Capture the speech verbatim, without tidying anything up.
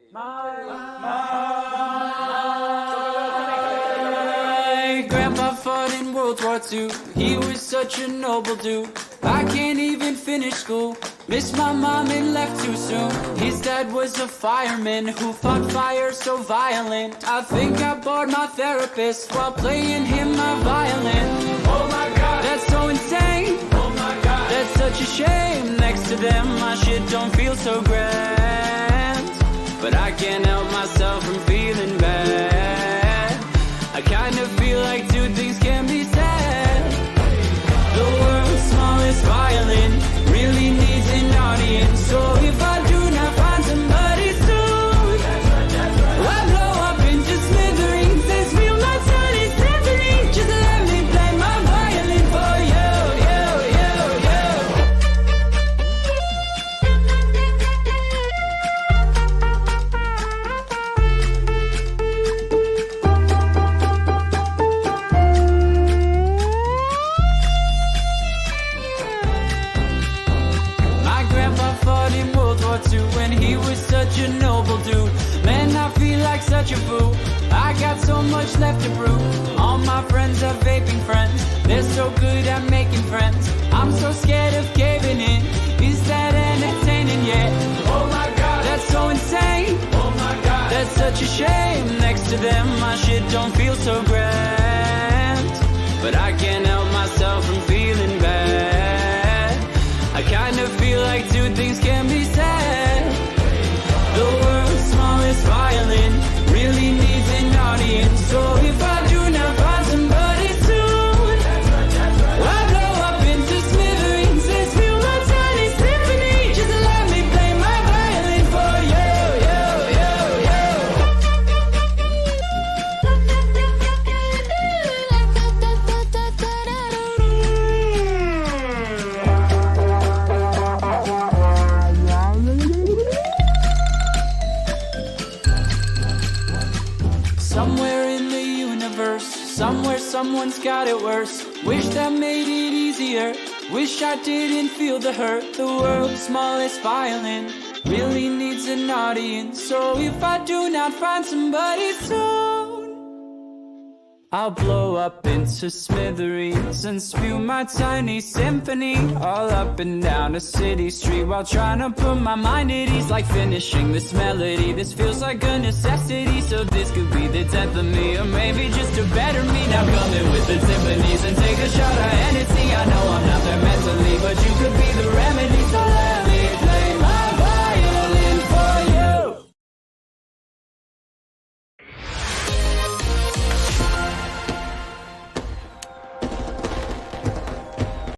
My grandpa fought in World War Two. He was such a noble dude. I can't even finish school. Missed my mom and left too soon. His dad was a fireman who fought fire so violent. I think I bored my therapist while playing him my violin. Oh my god, that's so insane. Oh my god, that's such a shame. Next to them my shit don't feel so grand, but I can't help myself from feeling bad. I kind of feel like two things can be said. The world's smallest violin really needs an audience. So if I do not find somebody soon, I'll blow up into smithereens. This feel my tiny symphony. Just let me play my violin for you, you, you, you. My grandpa fought in World War Two when he was such a noble dude. Man, I feel like such a fool. I got so much left to prove. All my friends are vaping friends. They're so good at making friends. I'm so scared of caving in. Is that entertaining yet? Oh my god, that's so insane. Oh my god, that's such a shame. Next to them my shit don't feel so grand, but I can't help myself from feeling bad. I kind of feel like two things can be said. The world's smallest violin really needs an audience. So if I do not find somebody soon, I'll blow up into smithereens. This feel my tiny symphony. Just let me play my violin for you, you, you, you. Somewhere in the universe, somewhere someone's got it worse. Wish that made it easier. Wish I didn't feel the hurt. The world's smallest violin really needs an audience. So if I do not find somebody soon, I'll blow up into smithereens and spew my tiny symphony all up and down a city street while trying to put my mind at ease. Like finishing this melody, this feels like a necessity. So this could be the death of me, or maybe just a better me. Now coming with the symphonies and take a shot of Hennessy. I know I'm not there mentally, but you could be the remedy. So let